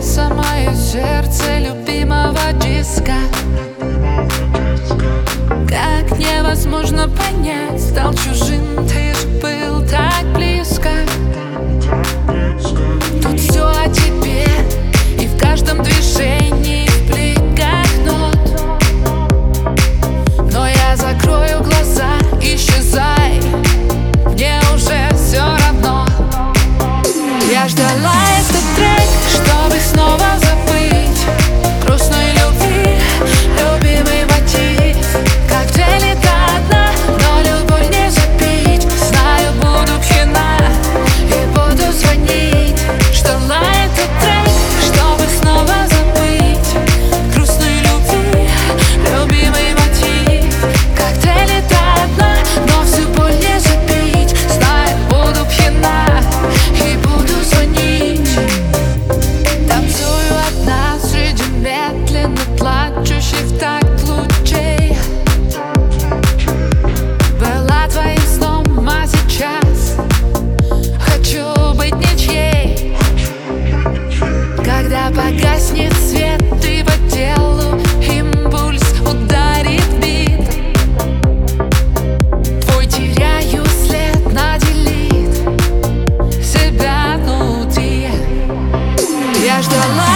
самое сердце любимого диска. Как невозможно понять, стал чужим, ты ж был так близко. Тут все о тебе, и в каждом движении в бликах нот. Но я закрою глаза, исчезай, мне уже все равно. Я ждала этот трек, чтобы снова забыть грустной любви, любимый мотив. Коктейли до дна, но любовь не запить. Знаю, буду пьяна и буду звонить. Ждала этот трек, чтобы снова забыть грустной любви, любимый мотив. Коктейли до дна, но всю боль не запить. Знаю, буду пьяна и буду звонить. Танцую одна среди медленно плачущих в такт лучей. Была твоим сном, а сейчас хочу быть ничьей. Когда погаснет свет и по телу импульс ударит бит, твой теряю след на делит себя внутри. Я ждала